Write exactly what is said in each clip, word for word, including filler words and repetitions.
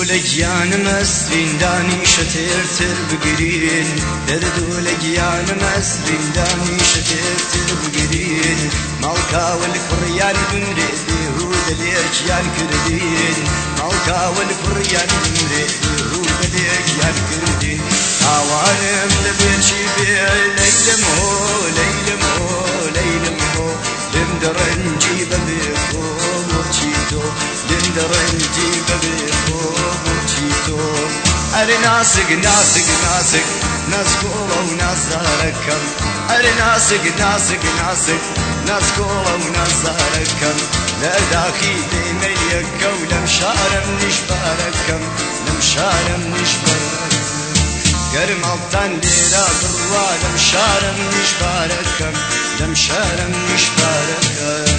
لگیانم ئەسریندانی شەتێرتر بگرین دەردوو لەگیانم ئەسریندانی شەتێرتر بگرین ماڵکاول کوڕیان بمرێ بێهودە لێکیان کردین ماڵکاول کوڕیان بمرێ بێهودە لێکیان کردین ئاوانم لەبێ چی بێ لەیلم هۆ لەیلم هۆ لەیلم هۆ لێم دەڕەنجی بەبێ خۆ بۆچی تۆ لێم دەڕەنجی بەبێ خۆ بۆچی تۆ ئەرێ ناسک ناسک ناسک ناسکۆڵە و نازدارەکەم ئەرێ ناسک ناسک ناسک ناسکۆڵە و نازدارەکەم لە داخی دەیمەریەکە و لەم شارەم نیشبارەکەم لەم شارەم نیشبارەکەم گەرمەڵتان لێرە بڕوا لەم شارەم نیشبارەکەم لەم شارەم نیشبارەکەم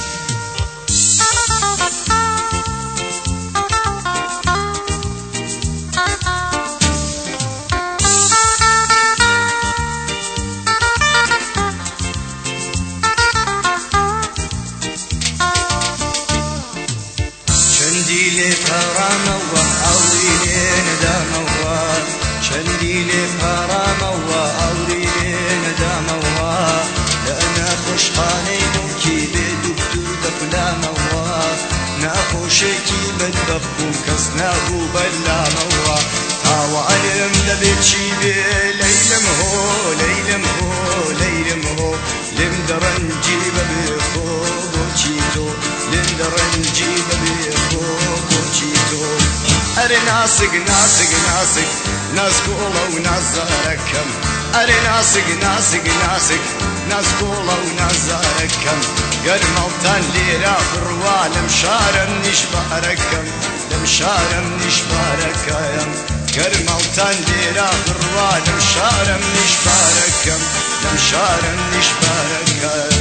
چەندی لێ پەڕامەوە ئەوری لێ نەدامەوە چەندی لێ پەڕامەوە ئەوری لێ نەدامەوە لە نەخۆشخانەی موکی بێ دوکتور دەپلامەوە ناخۆشێکی بەدبەخت بوو کەس نابوو بەلامەوە ئاوانم دەبێت چی بێ لەیلم هۆ لەیلم هۆ لەیلم هۆ لێم دەڕەنجی بەبێ خۆ بۆچی تۆ لێم دەڕەنجی بەبێ خۆ بۆچی تۆ ئەرێ ناسک ناسک ناسک ناسکۆڵە و نازدارەکەم ئەرێ ناسک ناسک ناسک ناسکۆڵە و نازدارەکەم گەرمەڵتان لێرە بڕوا لەم شارەم نیشبارەکەم لەم شارەم نیشبارەکەم گەرمەڵتان لێرە بڕوا لەم شارەم نیشبارەکەم لەم شارەم نیشبارەکەم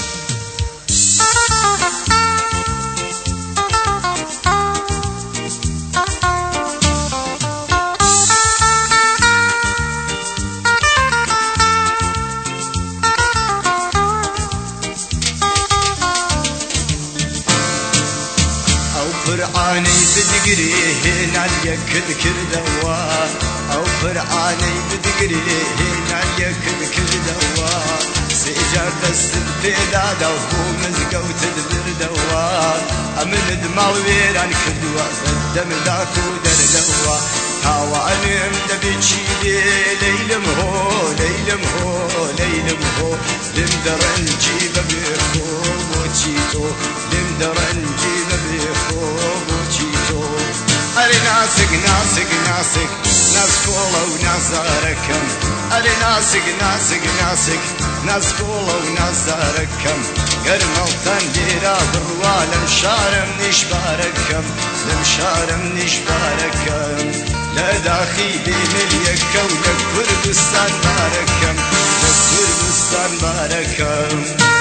فرعانەی بدگرێ هێنان یەکت کردەوە ئەو فرعانەی بدگرێ هێنان یەکت کردەوە سێجار دەستت پێدادا و بۆ مزگەوتت بردەوە ئەمنت ماڵ وێران کردووە بەدەمداک و دەردەوە تاوانم دەبێت چی بێ لەیلم هۆ لەیلم هۆ لەیلم هۆ لێم دەڕەنجی بەبێ خۆ بۆچی تۆ لێم دەڕەنجی بەبێ خۆ بۆچی تۆ ئەرێ ناسک ناسک ناسک ناسکۆڵە و نازدارەکەم ئەرێ ناسک ناسک ناسک ناسکۆڵە و نازدارەکەم گەرمەڵتان لێرە بڕوا لەم شارەم نیشبارەکەم لەم شارەم نیشبارەکەم لە داخی دێمەریەکە و لە کوردستان بارەکەم لە کوردستان بارەکەم